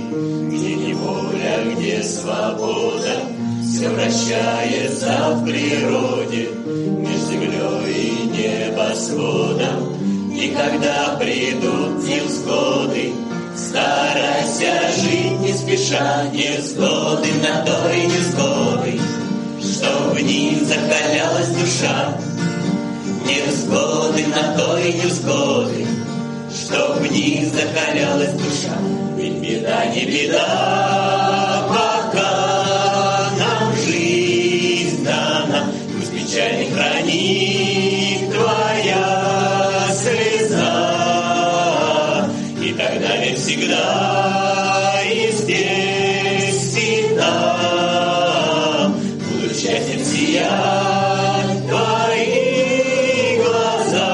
где неволя, где свобода, все вращается в природе, между землей и небосводом. И когда придут невзгоды, старайся жить не спеша, невзгоды на той невзгоды, чтоб в них закалялась душа. Невзгоды на той невзгоды, чтоб в них закалялась душа. Ведь беда не беда, пока нам жизнь дана, пусть печаль не хранит твоя слеза. И тогда ведь всегда и здесь, и там будут счастьем сиять твои глаза.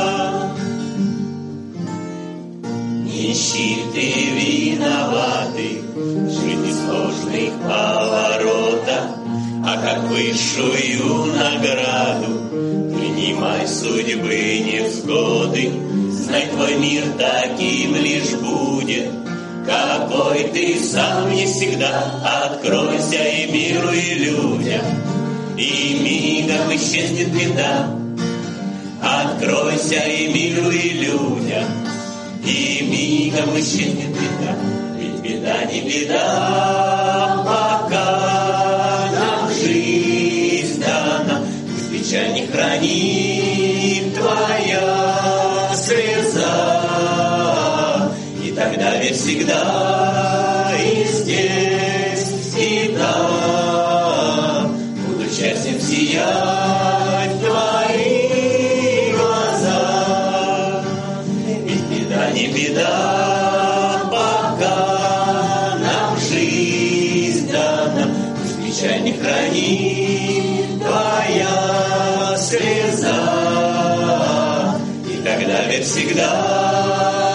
Нищеты виноваты в жизни сложных поворотах, а как высшую награду принимай судьбы невзгоды. Знай, твой мир таким лишь будет, какой ты сам не всегда. Откройся и миру, и людям, и мигом исчезнет беда. Откройся и миру, и людям, и мигом исчезнет беда. Ведь беда не беда, пока нам жизнь дана, пусть печаль не хранит твоя слеза. И тогда ведь всегда и здесь, и там будут счастьем сиять твои глаза. Ведь беда не беда, пока нам жизнь дана, пусть печаль не хранит твоя слеза. И тогда ведь всегда